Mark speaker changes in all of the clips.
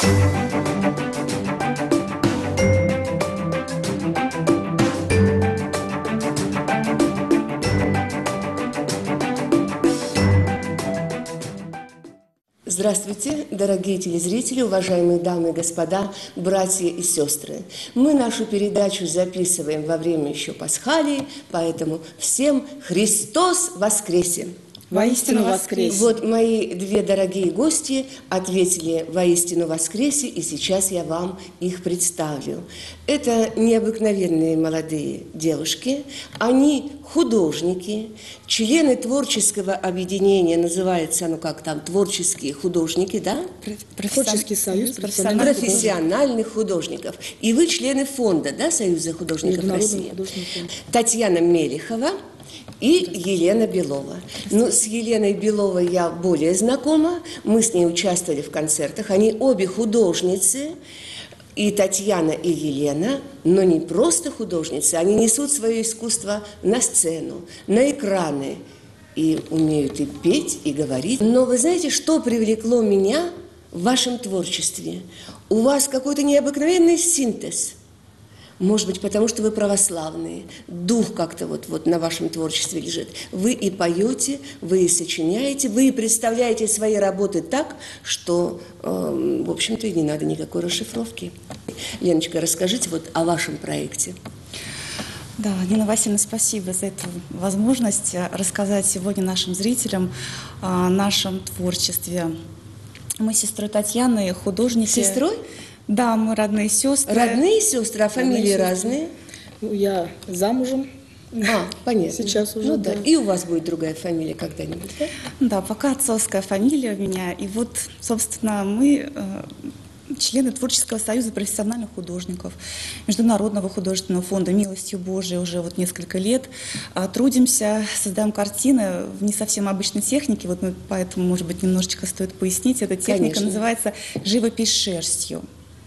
Speaker 1: Здравствуйте, дорогие телезрители, уважаемые дамы и господа, братья и сестры. Мы нашу передачу записываем во время еще Пасхалии, поэтому всем Христос воскресе!
Speaker 2: Воистину воскресе!
Speaker 1: Вот мои две дорогие гости ответили «Воистину воскресе», и сейчас я вам их представлю. Это необыкновенные молодые девушки, они художники, члены творческого объединения, называется оно как там, творческие художники, да?
Speaker 2: Творческий союз
Speaker 1: профессиональных художников. И вы члены фонда, да, Союза художников России. Татьяна Мелехова и Елена Белова. Ну, с Еленой Беловой я более знакома. Мы с ней участвовали в концертах. Они обе художницы, и Татьяна, и Елена, но не просто художницы. Они несут свое искусство на сцену, на экраны. И умеют и петь, и говорить. Но вы знаете, что привлекло меня в вашем творчестве? У вас какой-то необыкновенный синтез. Может быть, потому что вы православные, дух как-то вот на вашем творчестве лежит. Вы и поете, вы и сочиняете, вы и представляете свои работы так, что, в общем-то, и не надо никакой расшифровки. Леночка, расскажите вот о вашем проекте.
Speaker 3: Да, Нина Васильевна, спасибо за эту возможность рассказать сегодня нашим зрителям о нашем творчестве. Мы с сестрой Татьяной художники.
Speaker 1: Сестрой?
Speaker 3: Да, мы родные сестры.
Speaker 1: Родные сестры, а фамилии разные?
Speaker 2: Ну, я замужем.
Speaker 1: Понятно.
Speaker 2: Сейчас уже,
Speaker 1: ну, да. И у вас будет другая фамилия когда-нибудь, да?
Speaker 3: Да, пока отцовская фамилия у меня. И вот, собственно, мы члены Творческого союза профессиональных художников, Международного художественного фонда «Милостью Божией» уже вот несколько лет. Трудимся, создаем картины в не совсем обычной технике, вот мы, поэтому, может быть, немножечко стоит пояснить. Эта техника называется «живопись шерстью».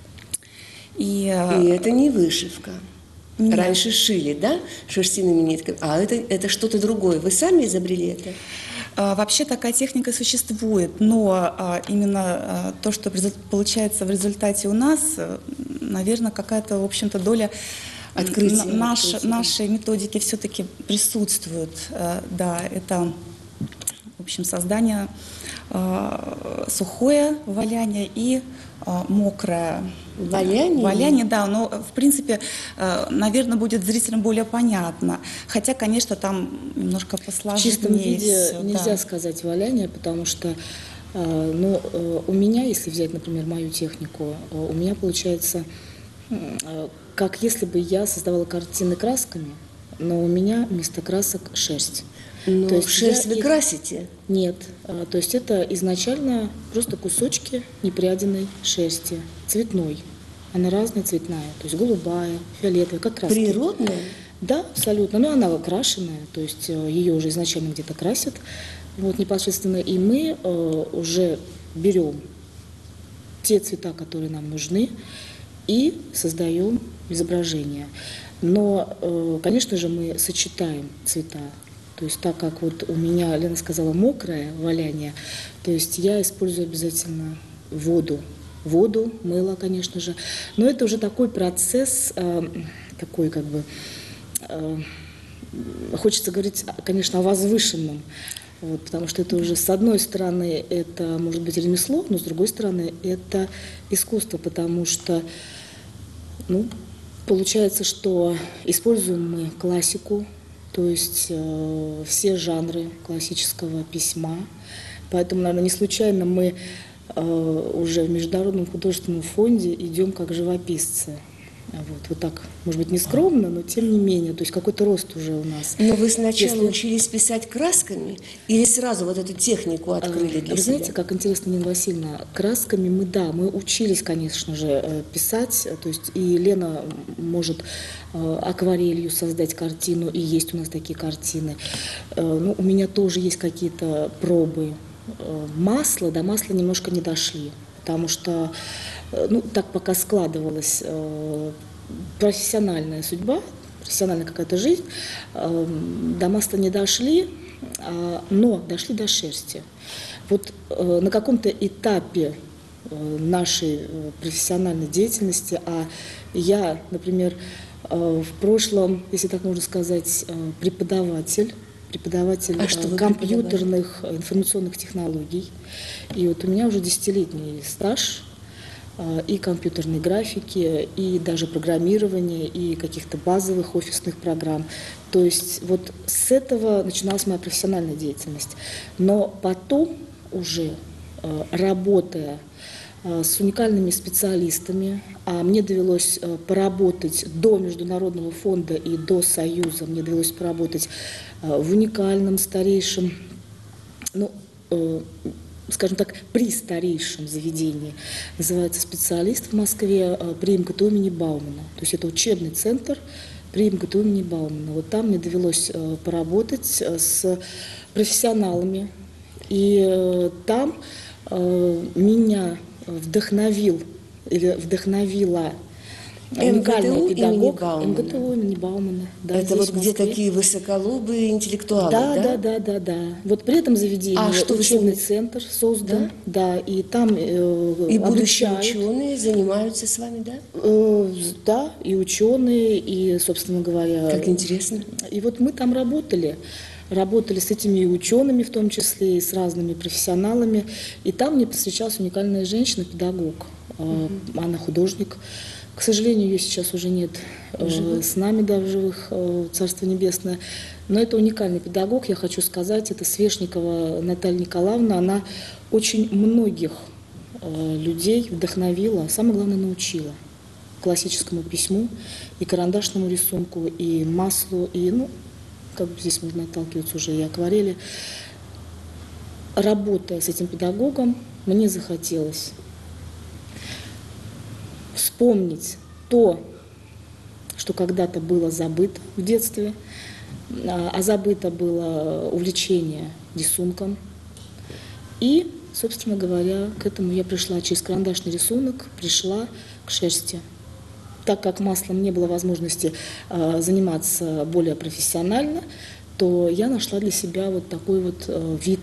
Speaker 3: И
Speaker 1: это не вышивка.
Speaker 3: Нет.
Speaker 1: Раньше шили, да, шерстяными нитками, а это что-то другое. Вы сами изобрели это?
Speaker 3: Вообще такая техника существует, но именно то, что получается в результате у нас, наверное, какая-то, в общем-то, доля нашей методики все-таки присутствует. Да, это, в общем, создание сухое валяние и мокрое.
Speaker 1: Валяние?
Speaker 3: Валяние, да, но в принципе, наверное, будет зрителям более понятно. Хотя, конечно, там немножко посложнее.
Speaker 2: В чистом виде
Speaker 3: все,
Speaker 2: нельзя сказать валяние, потому что у меня, если взять, например, мою технику, у меня получается, как если бы я создавала картины красками, но у меня вместо красок шерсть.
Speaker 1: Но
Speaker 2: то есть
Speaker 1: шерсть вы красите?
Speaker 2: Нет. То есть это изначально просто кусочки непрядиной шерсти, цветной. Она разная цветная, то есть голубая, фиолетовая, как краски.
Speaker 1: Природная?
Speaker 2: Да, абсолютно. Но она окрашенная, то есть ее уже изначально где-то красят. Вот непосредственно. И мы уже берем те цвета, которые нам нужны, и создаем изображение. Но, конечно же, мы сочетаем цвета. То есть так как вот у меня, Лена сказала, мокрое валяние, то есть я использую обязательно воду, мыло, конечно же. Но это уже такой процесс, такой как бы, хочется говорить, конечно, о возвышенном. Вот, потому что это уже, с одной стороны, это может быть ремесло, но с другой стороны, это искусство, потому что, ну, получается, что используем мы классику, то есть все жанры классического письма. Поэтому, наверное, не случайно мы уже в Международном художественном фонде идем как живописцы. Вот так, может быть, не скромно, но тем не менее, то есть какой-то рост уже у нас.
Speaker 1: Но вы сначала учились писать красками или сразу вот эту технику открыли для себя?
Speaker 2: Вы знаете, как интересно, Нина Васильевна, красками мы учились, конечно же, писать, то есть и Лена может акварелью создать картину, и есть у нас такие картины. Ну, у меня тоже есть какие-то пробы. Масла немножко не дошли, потому что, ну, так пока складывалась профессиональная судьба, профессиональная какая-то жизнь, до масла не дошли, но дошли до шерсти. Вот на каком-то этапе нашей профессиональной деятельности. А я, например, в прошлом, если так можно сказать, преподаватель
Speaker 1: что вы
Speaker 2: компьютерных информационных технологий. И вот у меня уже 10-летний стаж и компьютерной графики, и даже программирования, и каких-то базовых офисных программ. То есть вот с этого начиналась моя профессиональная деятельность. Но потом уже, работая с уникальными специалистами, а мне довелось поработать до Международного фонда и до Союза, мне довелось поработать в уникальном, старейшем, скажем так, при старейшем заведении, называется специалист в Москве при МГТУ имени Баумана. То есть это учебный центр при МГТУ имени Баумана. Вот там мне довелось поработать с профессионалами, и там меня вдохновила уникальный педагог МГТУ имени Баумана. Да,
Speaker 1: это вот где такие высоколобые интеллектуалы, да?
Speaker 2: Да. Вот при этом заведении
Speaker 1: что
Speaker 2: учебный центр создан, да, и там
Speaker 1: и будущие ученые занимаются с вами, да?
Speaker 2: Да, и ученые, и, собственно говоря...
Speaker 1: Как интересно.
Speaker 2: И вот мы там работали с этими учеными, в том числе, и с разными профессионалами. И там мне повстречалась уникальная женщина, педагог. Она художник. К сожалению, ее сейчас уже нет с нами, да, в живых, Царство Небесное. Но это уникальный педагог, я хочу сказать, это Свешникова Наталья Николаевна. Она очень многих людей вдохновила, самое главное, научила классическому письму, и карандашному рисунку, и маслу, и, как бы здесь можно отталкиваться уже и акварели. Работая с этим педагогом, мне захотелось вспомнить то, что когда-то было забыто в детстве, а забыто было увлечение рисунком. И, собственно говоря, к этому я пришла через карандашный рисунок, пришла к шерсти. Так как маслом не было возможности заниматься более профессионально, то я нашла для себя вот такой вот вид,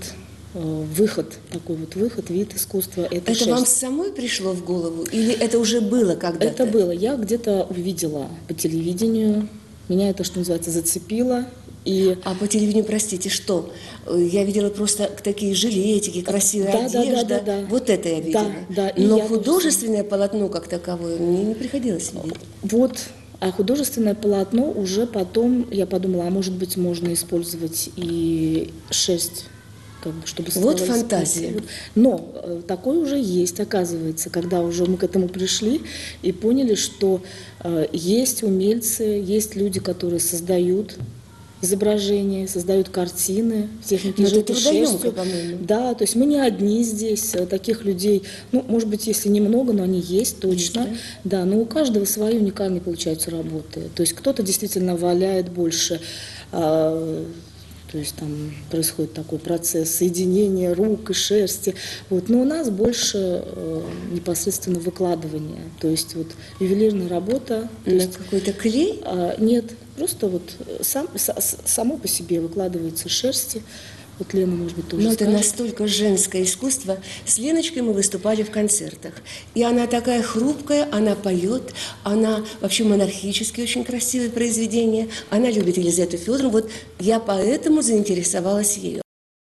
Speaker 2: вид искусства. Это шерсть.
Speaker 1: Вам самой пришло в голову или это уже было когда-то?
Speaker 2: Это было. Я где-то увидела по телевидению, меня это, что называется, зацепило.
Speaker 1: А по телевидению, простите, что? Я видела просто такие жилетики, красивая одежда.
Speaker 2: Да.
Speaker 1: Вот это я видела.
Speaker 2: Да.
Speaker 1: Но художественное полотно как таковое мне не приходилось видеть.
Speaker 2: Вот. А художественное полотно уже потом, я подумала, а может быть, можно использовать и шерсть, чтобы
Speaker 1: вот фантазия.
Speaker 2: Но такое уже есть, оказывается, когда уже мы к этому пришли и поняли, что есть умельцы, есть люди, которые создают изображения, создают картины в технике сжатой шерстью. Да, то есть мы не одни здесь, таких людей, может быть, если немного, но они есть точно. Есть, да, но у каждого свои уникальные получаются работы. То есть кто-то действительно валяет больше, то есть там происходит такой процесс соединения рук и шерсти. Вот. Но у нас больше непосредственно выкладывания. То есть вот ювелирная работа.
Speaker 1: На какой-то клей?
Speaker 2: Нет, просто вот само по себе выкладываются шерсти. Вот Лена, может быть, тоже
Speaker 1: это настолько женское искусство. С Леночкой мы выступали в концертах. И она такая хрупкая, она поет, она вообще монархически очень красивое произведение. Она любит Елизавету Федоровну. Вот я поэтому заинтересовалась ею.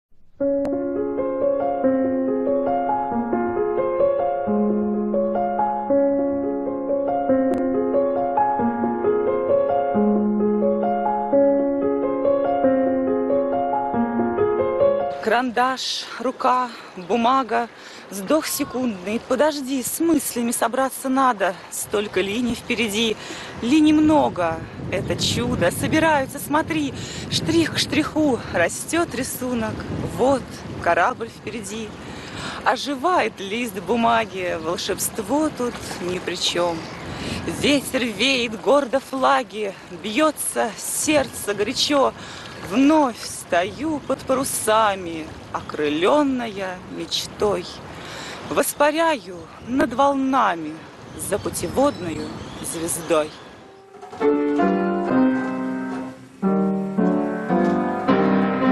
Speaker 4: Карандаш, рука, бумага, вздох секундный. Подожди, с мыслями собраться надо. Столько линий впереди, линий много. Это чудо, собираются, смотри. Штрих к штриху растет рисунок. Вот корабль впереди. Оживает лист бумаги, волшебство тут ни при чем. Ветер веет гордо флаги, бьется сердце горячо. Вновь стою под парусами, окрыленная мечтой. Воспаряю над волнами за путеводною звездой.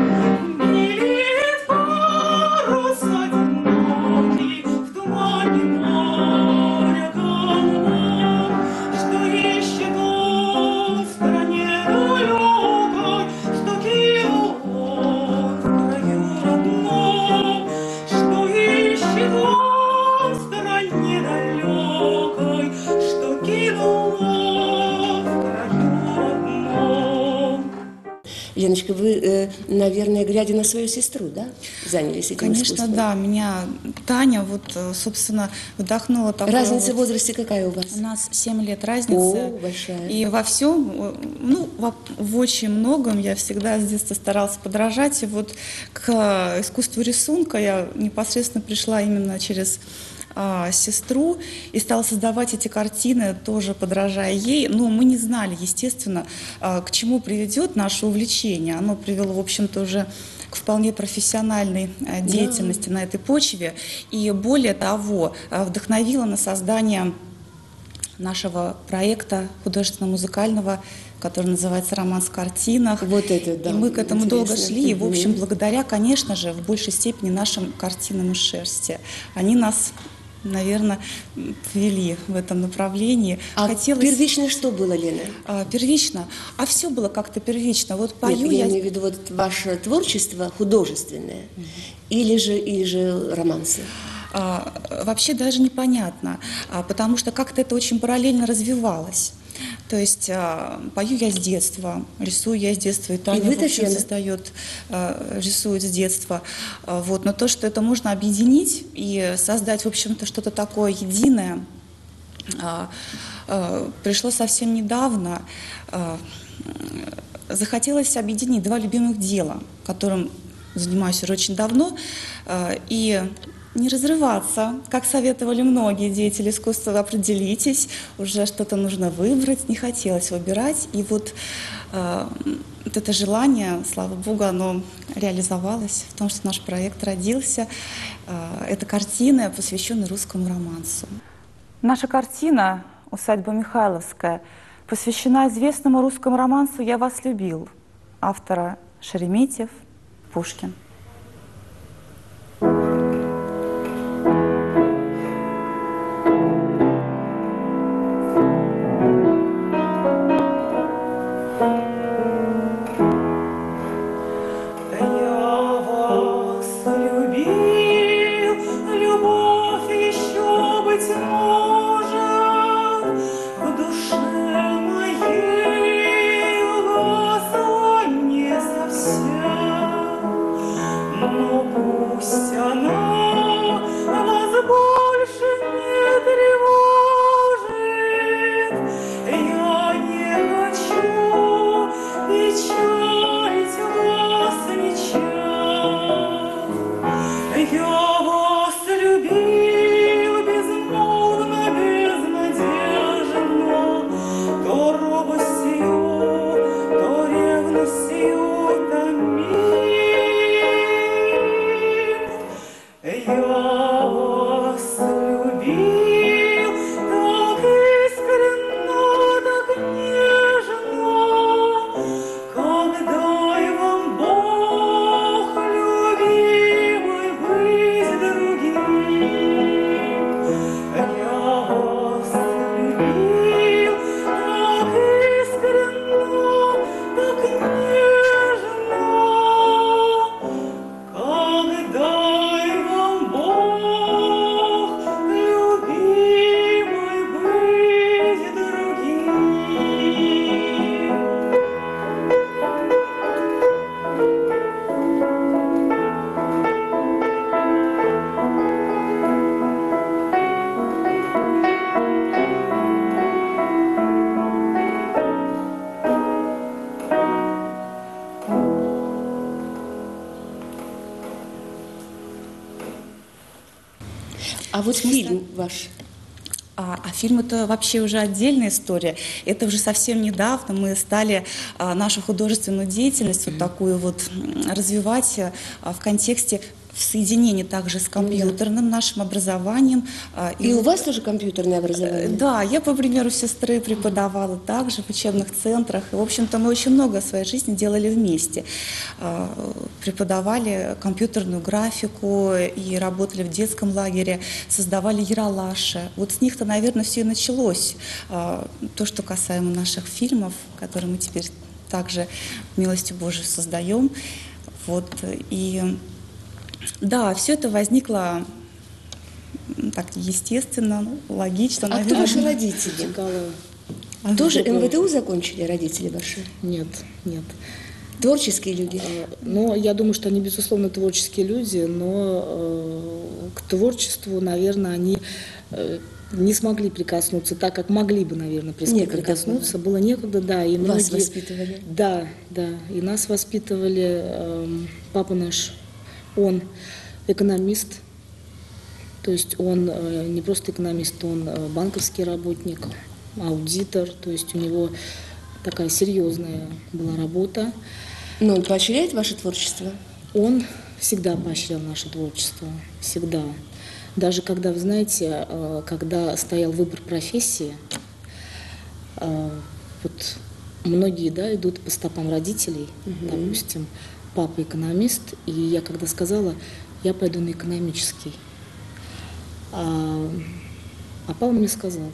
Speaker 4: Белеет парус одинокий в тумане.
Speaker 1: Леночка, вы, наверное, глядя на свою сестру, да, занялись этим
Speaker 3: Конечно,
Speaker 1: искусством?
Speaker 3: да. Меня Таня, вот, собственно, вдохнула такое.
Speaker 1: Разница
Speaker 3: вот...
Speaker 1: в возрасте какая у вас?
Speaker 3: У нас 7 лет разницы.
Speaker 1: О, большая.
Speaker 3: И во всем, ну, в очень многом я всегда с детства старалась подражать. И вот к искусству рисунка я непосредственно пришла именно через сестру и стала создавать эти картины, тоже подражая ей. Но мы не знали, естественно, к чему приведет наше увлечение. Оно привело, в общем-то, уже к вполне профессиональной деятельности на этой почве. И более того, вдохновило на создание нашего проекта художественно-музыкального, который называется «Романс в картинах».
Speaker 1: Вот это, да.
Speaker 3: И мы к этому долго
Speaker 1: интересно.
Speaker 3: шли. И, в общем, благодаря, конечно же, в большей степени нашим картинам из шерсти. Они нас, наверное, ввели в этом направлении.
Speaker 1: А первично что было, Лена?
Speaker 3: Первично. А все было как-то первично. Вот пою
Speaker 1: Нет, я имею в виду вот ваше творчество художественное или же романсы?
Speaker 3: Вообще даже непонятно, потому что как-то это очень параллельно развивалось. То есть пою я с детства, рисую я с детства, и Таня,
Speaker 1: вы,
Speaker 3: в общем,
Speaker 1: Татьяна?
Speaker 3: создает, рисует с детства. Вот. Но то, что это можно объединить и создать, в общем-то, что-то такое единое, пришло совсем недавно. Захотелось объединить два любимых дела, которым занимаюсь уже очень давно, и не разрываться, как советовали многие деятели искусства, определитесь, уже что-то нужно выбрать, не хотелось выбирать, и вот это желание, слава Богу, оно реализовалось в том, что наш проект родился. Это картина, посвященная русскому романсу.
Speaker 4: Наша картина «Усадьба Михайловская» посвящена известному русскому романсу «Я вас любил» автора Шереметьев, Пушкин.
Speaker 1: А вот фильм ваш?
Speaker 3: А фильм — это вообще уже отдельная история. Это уже совсем недавно мы стали нашу художественную деятельность вот такую вот развивать в контексте в соединении также с компьютерным нашим образованием.
Speaker 1: И у вас тоже компьютерное образование?
Speaker 3: Да, я, по примеру сестры, преподавала также в учебных центрах. И, в общем-то, мы очень много в своей жизни делали вместе. Преподавали компьютерную графику и работали в детском лагере, создавали яралаши. Вот с них-то, наверное, все и началось. То, что касаемо наших фильмов, которые мы теперь также, милостью Божией, создаем. Вот, и да, все это возникло так естественно, логично.
Speaker 1: А кто ваши родители? Тоже МВТУ закончили родители ваши?
Speaker 2: Нет, нет.
Speaker 1: Творческие люди?
Speaker 2: Но я думаю, что они, безусловно, творческие люди, но к творчеству, наверное, они не смогли прикоснуться так, как могли бы, наверное, прикоснуться. Было некогда, да. И
Speaker 1: вас воспитывали?
Speaker 2: Да, да. И нас воспитывали. Папа наш, он экономист. То есть он не просто экономист, он банковский работник, аудитор. То есть у него такая серьезная была работа.
Speaker 1: Но он поощряет ваше творчество?
Speaker 2: Он всегда поощрял наше творчество. Всегда. Даже когда, вы знаете, когда стоял выбор профессии, вот многие, да, идут по стопам родителей, допустим, папа экономист, и я когда сказала, я пойду на экономический, а папа мне сказал,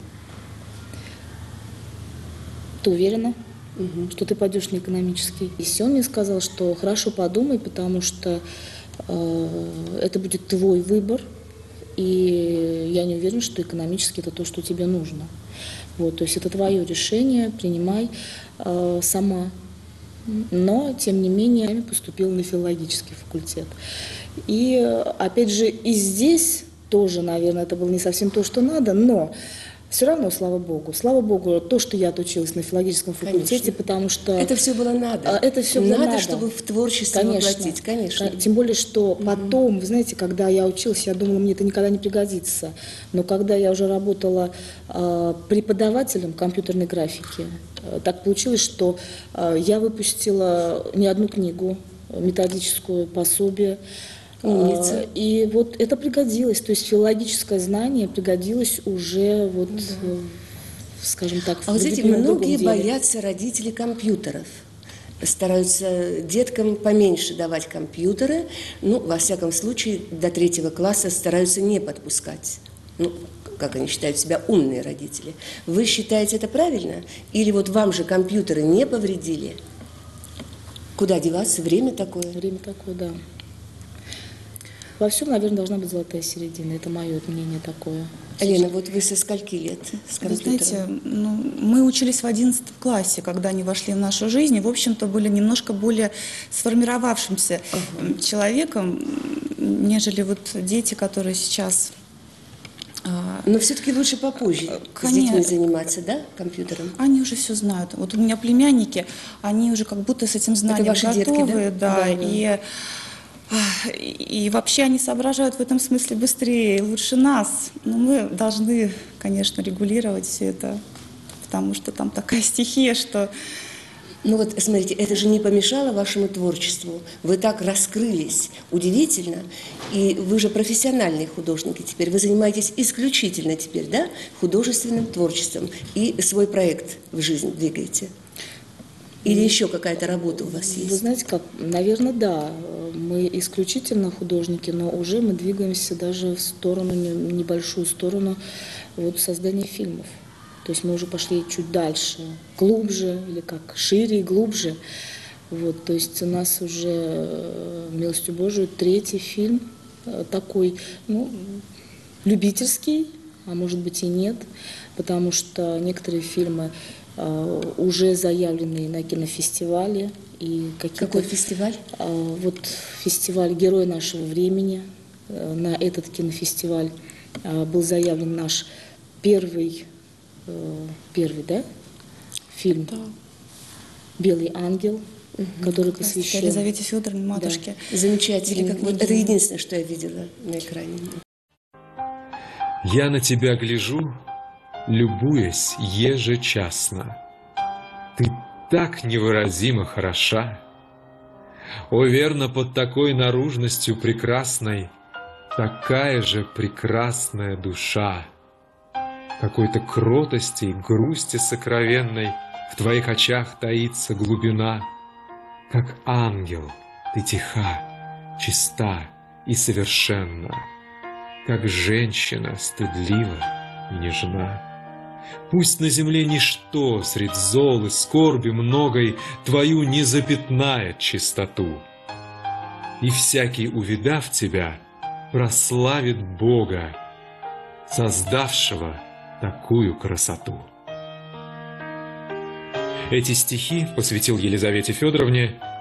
Speaker 2: ты уверена, что ты пойдешь на экономический? И он мне сказал, что хорошо подумай, потому что это будет твой выбор, и я не уверена, что экономически это то, что тебе нужно. Вот, то есть это твое решение, принимай сама. Но, тем не менее, я поступила на филологический факультет. И, опять же, и здесь тоже, наверное, это было не совсем то, что надо, но все равно, слава Богу, то, что я отучилась на филологическом факультете,
Speaker 1: конечно.
Speaker 2: Потому что...
Speaker 1: Это все было надо.
Speaker 2: Это все было надо.
Speaker 1: Чтобы в творчество воплотить, конечно.
Speaker 2: Тем более, что потом, вы знаете, когда я училась, я думала, мне это никогда не пригодится. Но когда я уже работала преподавателем компьютерной графики, так получилось, что я выпустила не одну книгу, методическую, пособие.
Speaker 1: Умница.
Speaker 2: И вот это пригодилось, то есть филологическое знание пригодилось уже, вот, скажем так,
Speaker 1: А вот эти многие боятся родителей компьютеров. Стараются деткам поменьше давать компьютеры, ну, во всяком случае, до 3 класса стараются не подпускать. Ну, как они считают себя, умные родители. Вы считаете это правильно? Или вот вам же компьютеры не повредили? Куда деваться? Время такое?
Speaker 2: Время такое, да. Во всем, наверное, должна быть золотая середина. Это мое мнение такое.
Speaker 1: Лена, вот вы со скольки лет с компьютером?
Speaker 3: Вы знаете, мы учились в 11 классе, когда они вошли в нашу жизнь, и, в общем-то, были немножко более сформировавшимся человеком, нежели вот дети, которые сейчас...
Speaker 1: Но все-таки лучше попозже с детьми заниматься, да, компьютером?
Speaker 3: Они уже все знают. Вот у меня племянники, они уже как будто с этим знанием
Speaker 1: готовы,
Speaker 3: детки, да?
Speaker 1: Да.
Speaker 3: И вообще они соображают в этом смысле быстрее и лучше нас. Но мы должны, конечно, регулировать все это, потому что там такая стихия, что...
Speaker 1: Ну вот, смотрите, это же не помешало вашему творчеству. Вы так раскрылись, удивительно. И вы же профессиональные художники теперь. Вы занимаетесь исключительно теперь, да, художественным творчеством. И свой проект в жизнь двигаете. Или еще какая-то работа у вас есть?
Speaker 2: Вы знаете как, наверное, да. Мы исключительно художники, но уже мы двигаемся даже в сторону, небольшую сторону вот, создания фильмов. То есть мы уже пошли чуть дальше, глубже, или как, шире и глубже. Вот, то есть у нас уже, милостью Божию, 3-й фильм такой, ну, любительский, а может быть и нет, потому что некоторые фильмы уже заявлены на кинофестивале. И
Speaker 1: какой фестиваль?
Speaker 2: Вот фестиваль «Герой нашего времени». На этот кинофестиваль был заявлен наш первый, да, фильм, да. «Белый ангел», который посвящен
Speaker 3: Елизавете Федоровне, матушке.
Speaker 1: Да. Замечательно. Вот это единственное, что я видела на экране.
Speaker 5: Я на тебя гляжу, любуясь ежечасно. Ты так невыразимо хороша. О, верно, под такой наружностью прекрасной такая же прекрасная душа. Какой-то кротости и грусти сокровенной в твоих очах таится глубина. Как ангел ты тиха, чиста и совершенна, как женщина стыдлива и нежна. Пусть на земле ничто средь зол и скорби многой твою не запятнает чистоту, и всякий, увидав тебя, прославит Бога, создавшего такую красоту. Эти стихи посвятил Елизавете Федоровне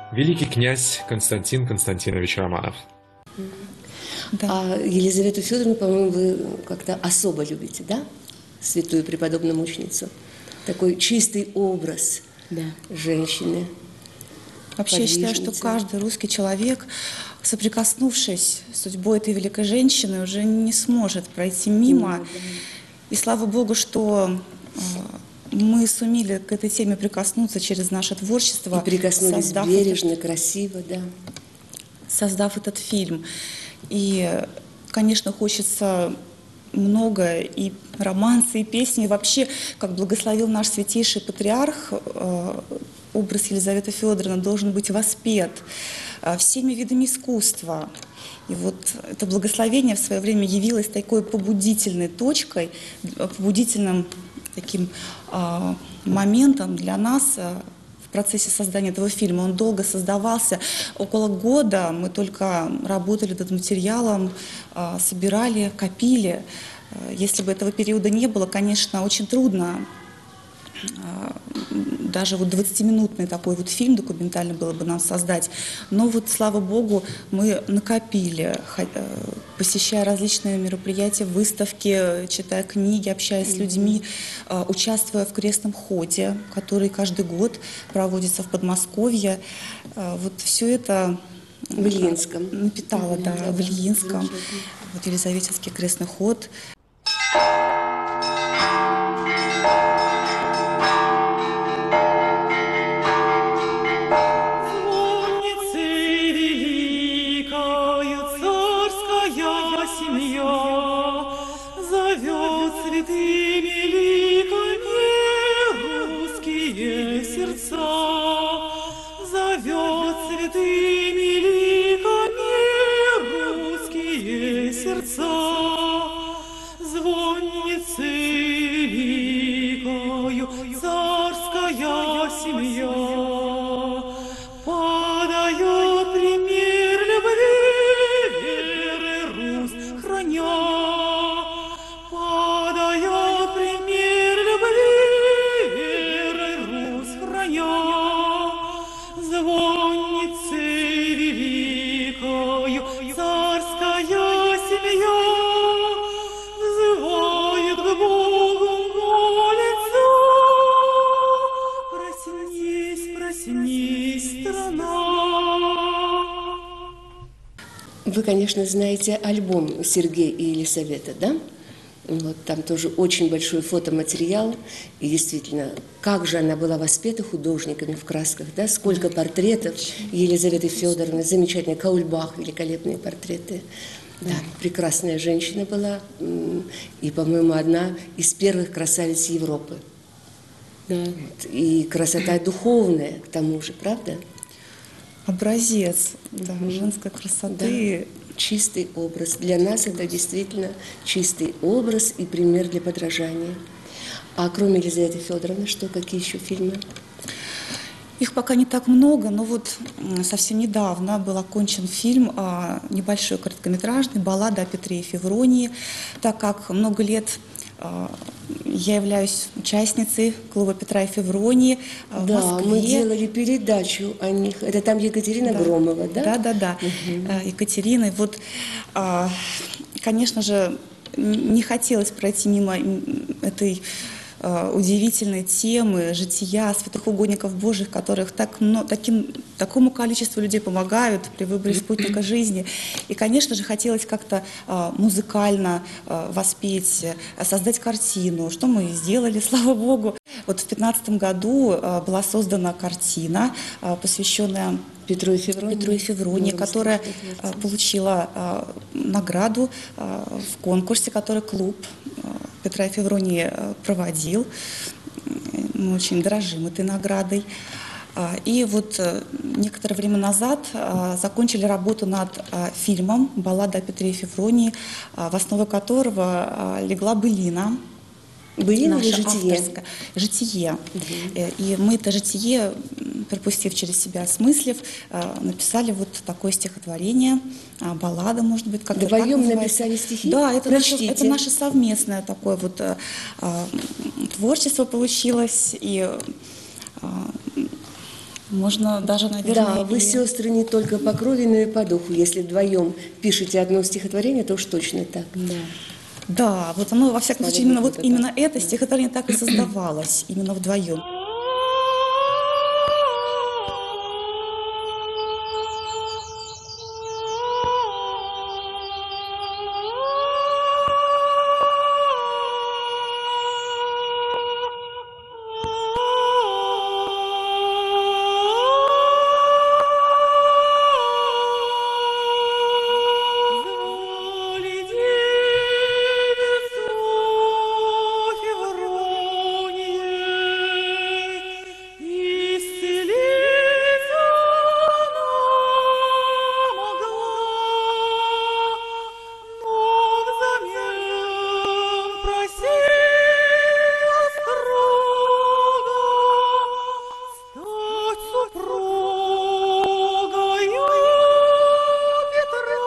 Speaker 5: великий князь Константин Константинович Романов.
Speaker 3: Да.
Speaker 1: А Елизавету Федоровну, по-моему, вы как-то особо любите, да? Святую преподобную мученицу. Такой чистый образ
Speaker 2: Да.
Speaker 1: женщины.
Speaker 3: Вообще, я считаю, что
Speaker 1: подвижницы.
Speaker 3: каждый русский человек, соприкоснувшись с судьбой этой великой женщины, уже не сможет пройти мимо. И слава Богу, что мы сумели к этой теме прикоснуться через наше творчество.
Speaker 1: И прикоснулись
Speaker 3: создав
Speaker 1: бережно, красиво, да.
Speaker 3: создав этот фильм. И, конечно, хочется много и романсы, и песни. И вообще, как благословил наш святейший патриарх, образ Елизаветы Федоровны должен быть воспет всеми видами искусства. И вот это благословение в свое время явилось такой побудительной точкой, побудительным таким моментом для нас в процессе создания этого фильма. Он долго создавался, около года мы только работали над материалом, собирали, копили. Если бы этого периода не было, конечно, очень трудно. Даже вот 20-минутный такой вот фильм документальный было бы нам создать. Но вот, слава Богу, мы накопили, посещая различные мероприятия, выставки, читая книги, общаясь с людьми, участвуя в крестном ходе, который каждый год проводится в Подмосковье. Вот все это
Speaker 1: В Ильинском.
Speaker 3: напитало, да, в Ильинском. Вот Елизаветинский крестный ход.
Speaker 6: Звонницей великою царская семья зовет святыми ликами русские сердца, зовет святыми ликами русские сердца, звонницей великою царская семья. Подает пример любви, веры Русь храня. Подает пример любви, веры Русь храня. Звонницей великою царская семья взывает к Богу, молится. Проснись, проснись, страна.
Speaker 1: Вы, конечно, знаете альбом Сергея и Елизавета, да? Вот, там тоже очень большой фотоматериал. И действительно, как же она была воспета художниками в красках, да? Сколько портретов Елизаветы Федоровны, замечательные, Каульбах, великолепные портреты. Да, прекрасная женщина была. И, по-моему, одна из первых красавиц Европы.
Speaker 2: Да.
Speaker 1: И красота духовная, к тому же, правда?
Speaker 3: Образец, да, женской красоты.
Speaker 1: Чистый образ. Для нас это действительно чистый образ и пример для подражания. А кроме Елизаветы Федоровны, что, какие еще фильмы?
Speaker 3: Их пока не так много, но вот совсем недавно был окончен фильм, небольшой короткометражный, «Баллада о Петре и Февронии», так как много лет я являюсь участницей клуба Петра и Февронии в
Speaker 1: Да,
Speaker 3: Москве.
Speaker 1: мы делали передачу о них. Это там Екатерина Громова, да?
Speaker 3: Да. Екатерина. И вот, конечно же, не хотелось пройти мимо этой удивительной темы жития святых угодников Божьих, которых такому количеству людей помогают при выборе спутника жизни. И, конечно же, хотелось как-то музыкально воспеть, создать картину, что мы и сделали, слава Богу. Вот в 2015 году была создана картина, посвященная
Speaker 1: Петру и Февронии.
Speaker 3: Петру и Февронии, которая получила награду в конкурсе, который клуб Петра и Февронии проводил. Мы очень дорожим этой наградой. И вот некоторое время назад закончили работу над фильмом «Баллада о Петре и Февронии», в основу которого легла былина.
Speaker 1: Былина или
Speaker 3: Наша
Speaker 1: житие?
Speaker 3: авторская. Житие. И мы это житие, пропустив через себя, осмыслив, написали вот такое стихотворение, баллада, может быть, как-то так
Speaker 1: Вдвоем
Speaker 3: называется.
Speaker 1: написали стихи?
Speaker 3: Да, это
Speaker 1: Прочтите.
Speaker 3: наше совместное такое вот творчество получилось. И Можно даже, наверное...
Speaker 1: Да, вы сестры не только по крови, но и по духу. Если вдвоем пишете одно стихотворение, то уж точно так.
Speaker 2: Да.
Speaker 3: Да, вот оно, во всяком случае, именно, вот
Speaker 2: это
Speaker 3: именно это стихотворение так и создавалось, именно вдвоем.
Speaker 6: Звали девицу Февронией, исцелить она могла, но взамен просила строго стать супругою Петра.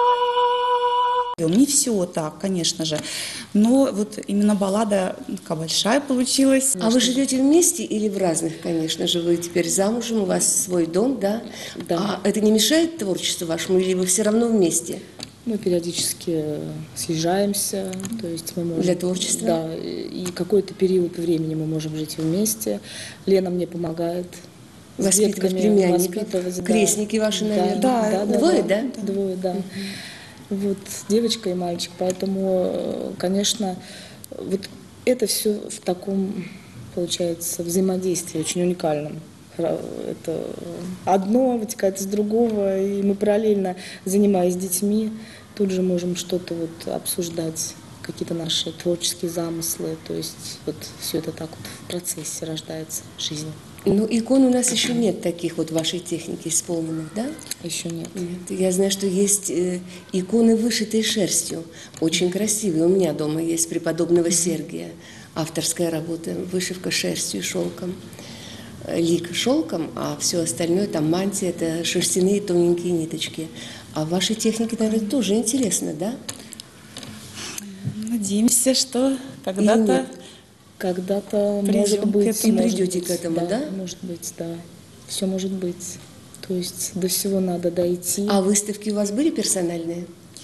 Speaker 3: Не все так, конечно же, но вот именно баллада такая большая получилась.
Speaker 1: А вы живете вместе или в разных, конечно же? Вы теперь замужем, у вас свой дом, да?
Speaker 2: Да.
Speaker 1: А это не мешает творчеству вашему или вы все равно вместе?
Speaker 2: Мы периодически съезжаемся, то есть мы можем...
Speaker 1: Для творчества?
Speaker 2: Да, и какой-то период времени мы можем жить вместе. Лена мне помогает с
Speaker 1: Воспитывать
Speaker 2: детками
Speaker 1: племянников,
Speaker 2: воспитывать, да.
Speaker 1: крестники ваши, наверное.
Speaker 3: Да,
Speaker 1: Двое, да?
Speaker 2: Двое, да. Вот девочка и мальчик, поэтому, конечно, вот это все в таком, получается, взаимодействии очень уникальном. Это одно вытекает из другого, и мы параллельно, занимаясь детьми, тут же можем что-то вот обсуждать, какие-то наши творческие замыслы, то есть вот все это так вот в процессе рождается жизнь.
Speaker 1: Ну, икон у нас еще нет таких вот вашей техники исполненных, да?
Speaker 2: Еще нет.
Speaker 1: Нет. Я знаю, что есть иконы, вышитые шерстью, очень красивые. У меня дома есть преподобного Сергия, авторская работа, вышивка шерстью и шелком. Лик шелком, а все остальное, там мантия, это шерстяные тоненькие ниточки. А в вашей технике, наверное, тоже интересно, да?
Speaker 3: Надеемся, что
Speaker 1: Или
Speaker 3: когда-то...
Speaker 1: нет?
Speaker 2: Когда-то,
Speaker 3: Придем
Speaker 2: может
Speaker 3: к
Speaker 2: быть,
Speaker 3: этому.
Speaker 2: может
Speaker 1: Придете
Speaker 2: быть,
Speaker 1: к этому, да?
Speaker 2: Может быть, да. Все может быть. То есть до всего надо дойти.
Speaker 1: А выставки у вас были персональные?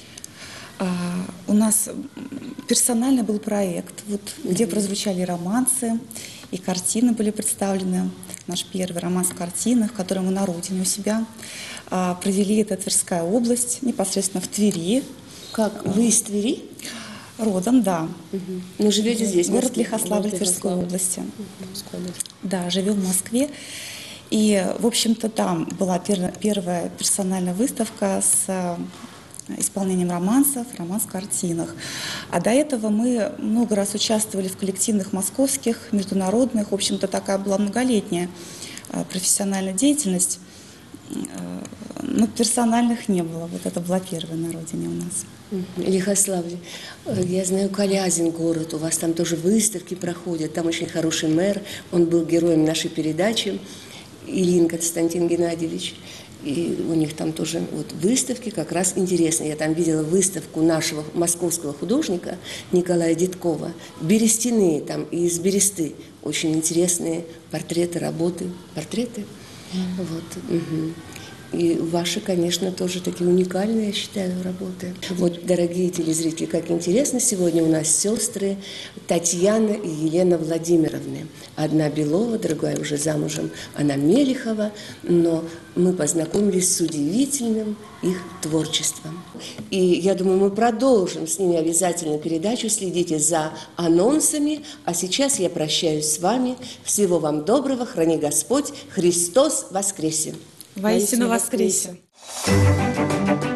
Speaker 3: У нас персональный был проект, вот, где прозвучали романсы, и картины были представлены. Наш первый романс в картинах, который мы на родине у себя провели. Это Тверская область, непосредственно в Твери.
Speaker 1: Как? Вы из Твери?
Speaker 3: Родом, да.
Speaker 1: Ну, живете здесь, в
Speaker 3: Город
Speaker 1: Москве?
Speaker 3: Лихославль
Speaker 2: Город
Speaker 3: Тверской
Speaker 2: Лихославль.
Speaker 3: области.
Speaker 2: Московской области.
Speaker 3: Да, живем в Москве. И, в общем-то, там была первая персональная выставка с исполнением романсов, романс в картинах. А до этого мы много раз участвовали в коллективных московских, международных. В общем-то, такая была многолетняя профессиональная деятельность. Но персональных не было. Вот это была первая на родине у нас.
Speaker 1: Лихославль. Я знаю, Калязин город, у вас там тоже выставки проходят, там очень хороший мэр, он был героем нашей передачи, Ильин Константин Геннадьевич. И у них там тоже вот выставки как раз интересные. Я там видела выставку нашего московского художника Николая Дедкова. Берестяные там, из бересты. Очень интересные портреты, работы. Портреты. Вот. Угу. И ваши, конечно, тоже такие уникальные, я считаю, работы. Вот, дорогие телезрители, как интересно, сегодня у нас сестры Татьяна и Елена Владимировны. Одна Белова, другая уже замужем, она Мелихова, но мы познакомились с удивительным их творчеством. И я думаю, мы продолжим с ними обязательно передачу, следите за анонсами, а сейчас я прощаюсь с вами. Всего вам доброго, храни Господь, Христос воскресе!
Speaker 3: Воистину воскресе!
Speaker 2: воскресе!